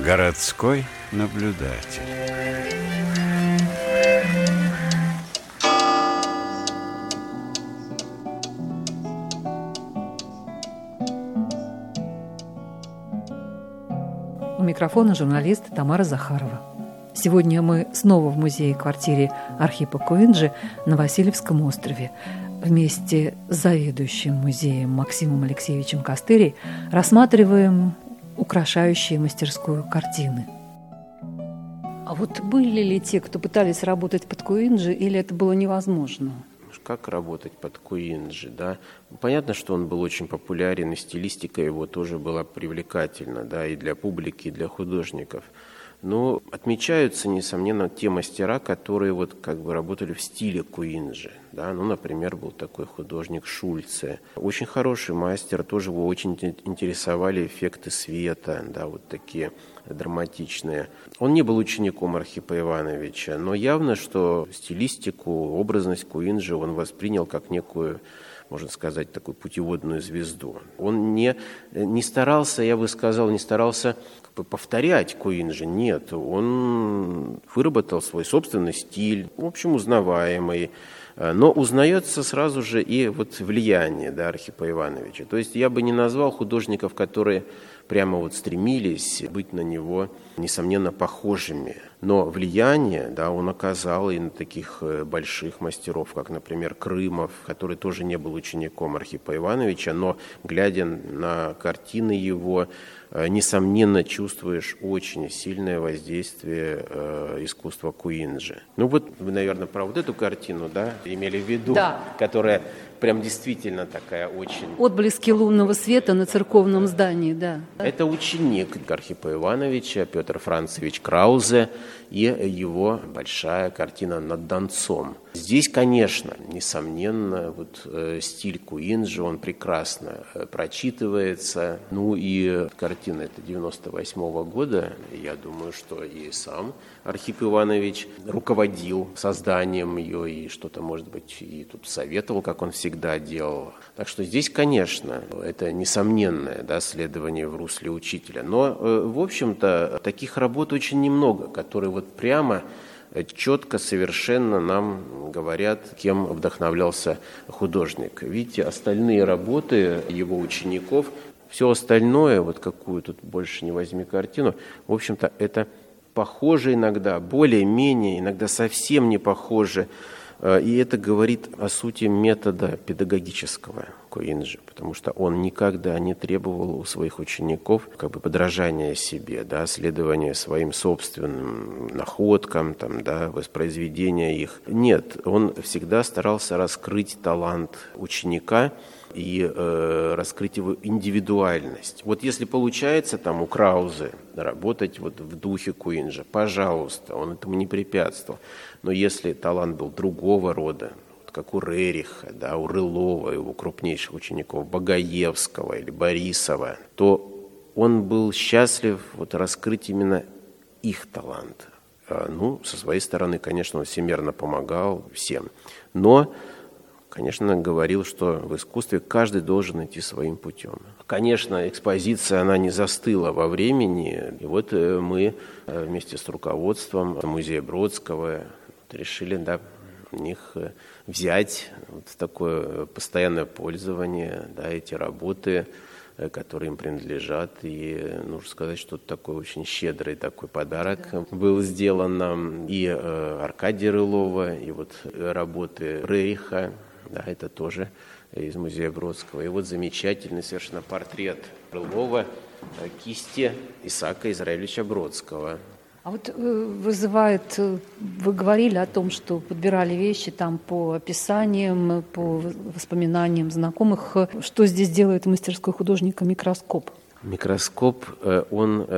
Городской наблюдатель. У микрофона журналист Тамара Захарова. Сегодня мы снова в музее-квартире Архипа Куинджи на Васильевском острове. Вместе с заведующим музеем Максимом Алексеевичем Костырей рассматриваем украшающие мастерскую картины. А вот были ли те, кто пытались работать под Куинджи, или это было невозможно? Как работать под Куинджи, да? Понятно, что он был очень популярен, и стилистика его тоже была привлекательна, да, и для публики, и для художников. Но отмечаются, несомненно, те мастера, которые работали в стиле Куинджи. Да? Например, был такой художник Шульце. Очень хороший мастер, тоже его очень интересовали эффекты света, да, такие драматичные. Он не был учеником Архипа Ивановича, но явно, что стилистику, образность Куинджи он воспринял как некую, можно сказать, такую путеводную звезду. Он не старался, я бы сказал, повторять Куинджи. Нет, он выработал свой собственный стиль, в общем, узнаваемый, но узнается сразу же и влияние, да, Архипа Ивановича. То есть я бы не назвал художников, которые прямо стремились быть на него, несомненно, похожими. Но влияние, да, он оказал и на таких больших мастеров, как, например, Крымов, который тоже не был учеником Архипа Ивановича, но, глядя на картины его, несомненно, чувствуешь очень сильное воздействие искусства Куинджи. Вы, наверное, про эту картину, да, имели в виду, да, которая прям действительно такая очень... Отблески лунного света на церковном здании, да. Это ученик Архипа Ивановича Петр Францевич Краузе и его большая картина «Над Донцом». Здесь, конечно, несомненно, стиль Куинджи, он прекрасно прочитывается. И картина это 98-го года. Я думаю, что и сам Архип Иванович руководил созданием ее и что-то, может быть, и тут советовал, как он всегда делал. Так что здесь, конечно, это несомненное, да, следование в русле учителя. Но, в общем-то, таких работ очень немного, которые прямо четко, совершенно нам говорят, кем вдохновлялся художник. Видите, остальные работы его учеников, все остальное, какую тут больше не возьми картину, в общем-то, это похоже иногда, более-менее, иногда совсем не похоже. И это говорит о сути метода педагогического Куинджи, потому что он никогда не требовал у своих учеников подражания себе, да, следования своим собственным находкам, воспроизведения их. Нет, он всегда старался раскрыть талант ученика и раскрыть его индивидуальность. Если получается у Краузе работать в духе Куинджи, пожалуйста, он этому не препятствовал. Но если талант был другого рода, как у Рериха, да, у Рылова, и у крупнейших учеников Багаевского или Борисова, то он был счастлив раскрыть именно их талант. Со своей стороны, конечно, он всемерно помогал всем. Но, конечно, говорил, что в искусстве каждый должен идти своим путем. Конечно, экспозиция, она не застыла во времени. И мы вместе с руководством музея Бродского решили, да, у них взять в такое постоянное пользование, да, эти работы, которые им принадлежат. И нужно сказать, что такой очень щедрый такой подарок был сделан нам. И Аркадия Рылова, и работы Рериха, да, это тоже из музея Бродского. И замечательный совершенно портрет Рылова кисти Исаака Израилевича Бродского. А вызывает, вы говорили о том, что подбирали вещи по описаниям, по воспоминаниям знакомых. Что здесь делает в мастерской художника микроскоп? Микроскоп, он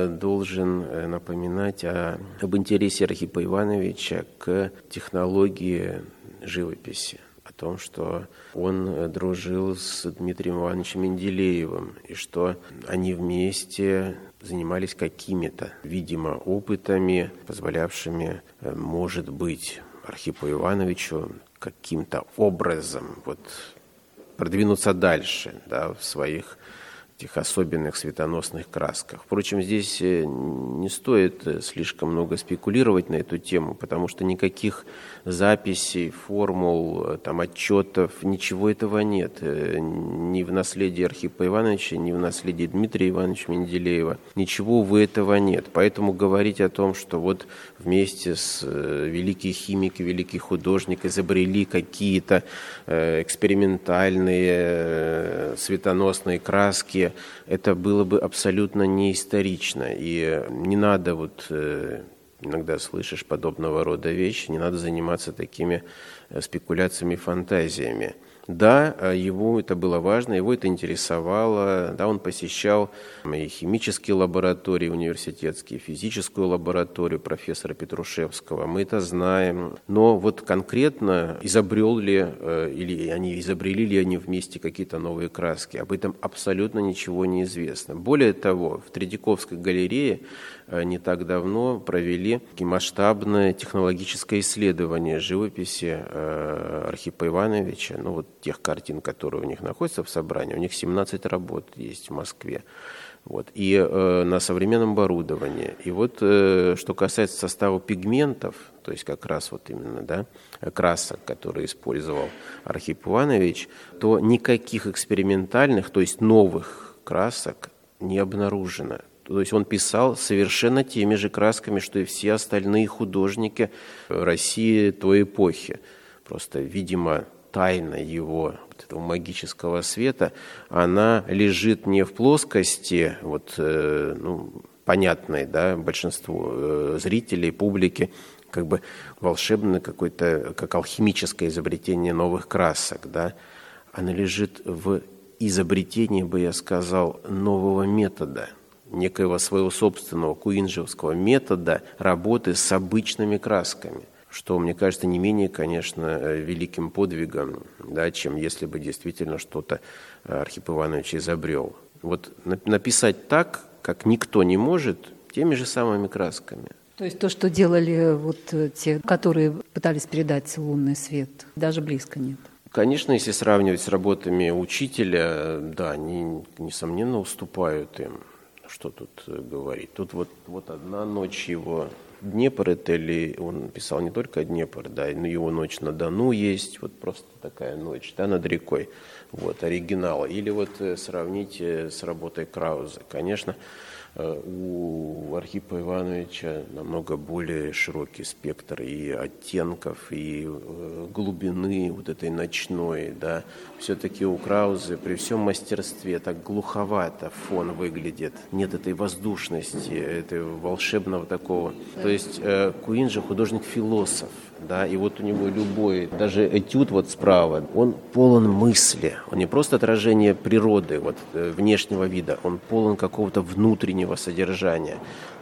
должен напоминать об интересе Архипа Ивановича к технологии живописи, о том, что он дружил с Дмитрием Ивановичем Менделеевым, и что они вместе занимались какими-то, видимо, опытами, позволявшими, может быть, Архипу Ивановичу каким-то образом продвинуться дальше, да, в своих этих особенных светоносных красках. Впрочем, здесь не стоит слишком много спекулировать на эту тему, потому что никаких записей, формул, отчетов, ничего этого нет. Ни в наследии Архипа Ивановича, ни в наследии Дмитрия Ивановича Менделеева. Ничего, увы, этого нет. Поэтому говорить о том, что вот вместе с великие химики, великий художник изобрели какие-то экспериментальные светоносные краски, это было бы абсолютно неисторично. И не надо иногда слышишь подобного рода вещи, не надо заниматься такими спекуляциями, фантазиями. Да, ему это было важно, его это интересовало. Да, он посещал и химические лаборатории университетские, физическую лабораторию профессора Петрушевского. Мы это знаем. Но вот конкретно изобрели ли они вместе какие-то новые краски, об этом абсолютно ничего не известно. Более того, в Тредяковской галерее не так давно провели масштабное технологическое исследование живописи Архипа Ивановича, тех картин, которые у них находятся в собрании. У них 17 работ есть в Москве. И на современном оборудовании. И что касается состава пигментов, то есть как раз именно красок, которые использовал Архип Иванович, то никаких экспериментальных, то есть новых красок не обнаружено. То есть он писал совершенно теми же красками, что и все остальные художники России той эпохи. Просто, видимо, тайна его этого магического света, она лежит не в плоскости, понятной, большинству зрителей, публики, как бы волшебное какое-то, как алхимическое изобретение новых красок, она лежит в изобретении, бы я сказал, нового метода, некоего своего собственного куинджевского метода работы с обычными красками, что, мне кажется, не менее, конечно, великим подвигом, чем если бы действительно что-то Архип Иванович изобрел. Написать так, как никто не может, теми же самыми красками. То есть то, что делали те, которые пытались передать лунный свет, даже близко нет? Конечно, если сравнивать с работами учителя, они, несомненно, уступают им. Что тут говорить? Тут одна ночь его... Днепр это ли, он писал не только Днепр, но его ночь на Дону есть, просто такая ночь, над рекой, оригинал. Или сравните с работой Краузе. Конечно, у Архипа Ивановича намного более широкий спектр и оттенков, и глубины этой ночной, Все-таки у Краузе при всем мастерстве так глуховато фон выглядит. Нет этой воздушности, этого волшебного такого. То есть Куинджи художник-философ, и у него любой, даже этюд справа, он полон мысли. Он не просто отражение природы, внешнего вида, он полон какого-то внутреннего содержания.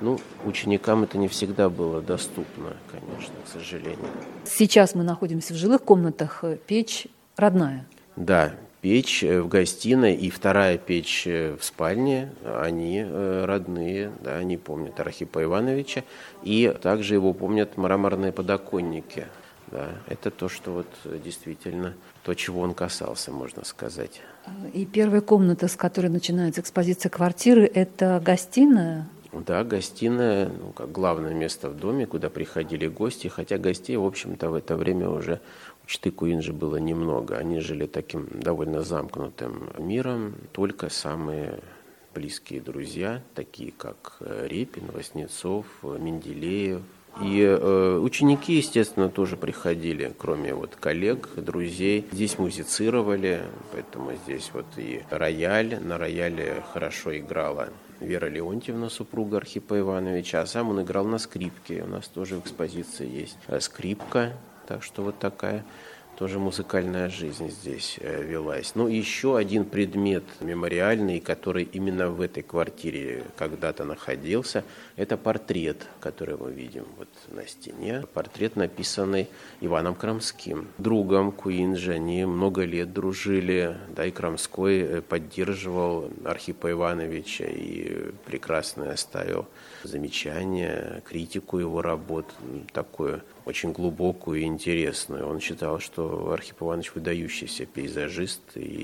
Ученикам это не всегда было доступно, конечно, к сожалению. Сейчас мы находимся в жилых комнатах, печь родная. Да, печь в гостиной и вторая печь в спальне, они родные, они помнят Архипа Ивановича, и также его помнят мраморные подоконники. Это то, что действительно, то, чего он касался, можно сказать. И первая комната, с которой начинается экспозиция квартиры, это гостиная? Да, гостиная, как главное место в доме, куда приходили гости, хотя гостей, в общем-то, в это время уже у четы Куинджи было немного. Они жили таким довольно замкнутым миром, только самые близкие друзья, такие как Репин, Васнецов, Менделеев. И ученики, естественно, тоже приходили, кроме коллег, друзей. Здесь музицировали, поэтому здесь и рояль. На рояле хорошо играла Вера Леонтьевна, супруга Архипа Ивановича, а сам он играл на скрипке. У нас тоже в экспозиции есть скрипка, так что такая тоже музыкальная жизнь здесь велась. Еще один предмет мемориальный, который именно в этой квартире когда-то находился, это портрет, который мы видим на стене. Портрет, написанный Иваном Крамским, другом Куинджи. Они много лет дружили, и Крамской поддерживал Архипа Ивановича и прекрасно оставил замечания, критику его работ, такую очень глубокую и интересную. Он считал, что Архип Иванович выдающийся пейзажист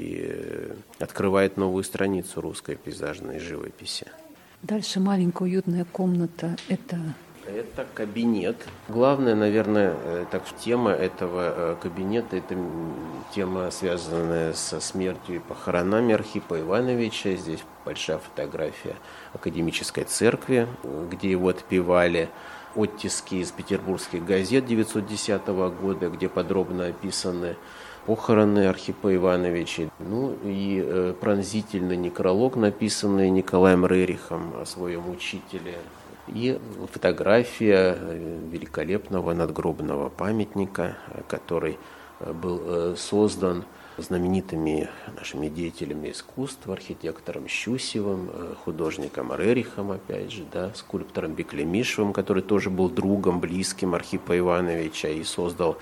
и открывает новую страницу русской пейзажной живописи. Дальше маленькая уютная комната – это кабинет. Главная, наверное, тема этого кабинета – это тема, связанная со смертью и похоронами Архипа Ивановича. Здесь большая фотография академической церкви, где его отпевали. Оттиски из петербургских газет 1910 года, где подробно описаны похороны Архипа Ивановича. И пронзительный некролог, написанный Николаем Рерихом о своем учителе. И фотография великолепного надгробного памятника, который был создан знаменитыми нашими деятелями искусства, архитектором Щусевым, художником Рерихом, опять же, скульптором Беклемишевым, который тоже был другом, близким Архипа Ивановича и создал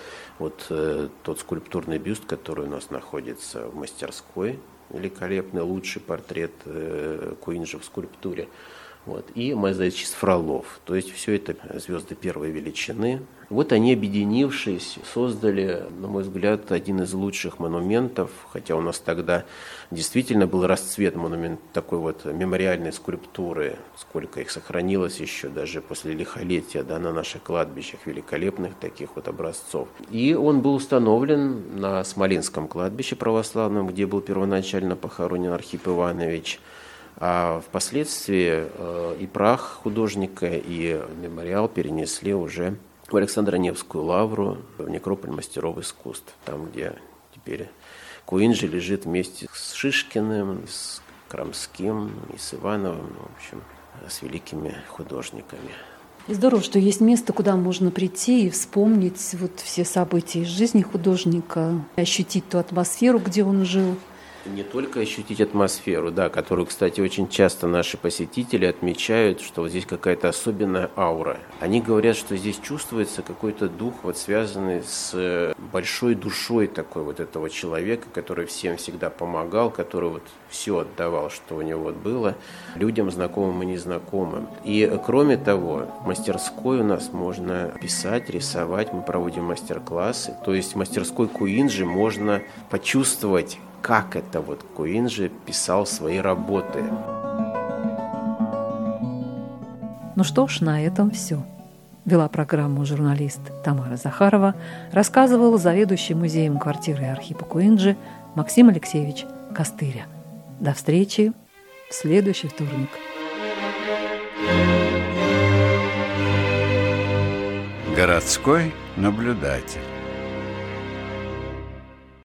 тот скульптурный бюст, который у нас находится в мастерской, великолепный, лучший портрет Куинджи в скульптуре. И мозаичист Фролов. То есть все это звезды первой величины. Они, объединившись, создали, на мой взгляд, один из лучших монументов, хотя у нас тогда действительно был расцвет такой мемориальной скульптуры, сколько их сохранилось еще даже после лихолетия, на наших кладбищах, великолепных таких образцов. И он был установлен на Смоленском кладбище православном, где был первоначально похоронен Архип Иванович. А впоследствии и прах художника, и мемориал перенесли уже в Александро-Невскую лавру, в некрополь мастеров искусств, там, где теперь Куинджи лежит вместе с Шишкиным, с Крамским и с Ивановым, в общем, с великими художниками. И здорово, что есть место, куда можно прийти и вспомнить все события из жизни художника, ощутить ту атмосферу, где он жил. Не только ощутить атмосферу, которую, кстати, очень часто наши посетители отмечают, что здесь какая-то особенная аура. Они говорят, что здесь чувствуется какой-то дух, связанный с большой душой такой этого человека, который всем всегда помогал, который все отдавал, что у него было, людям знакомым и незнакомым. И кроме того, в мастерской у нас можно писать, рисовать, мы проводим мастер-классы. То есть в мастерской Куинджи можно почувствовать, как это Куинджи писал свои работы. Ну что ж, на этом все. Вела программу журналист Тамара Захарова, рассказывал заведующий музеем квартиры Архипа Куинджи Максим Алексеевич Костыря. До встречи в следующий вторник. Городской наблюдатель.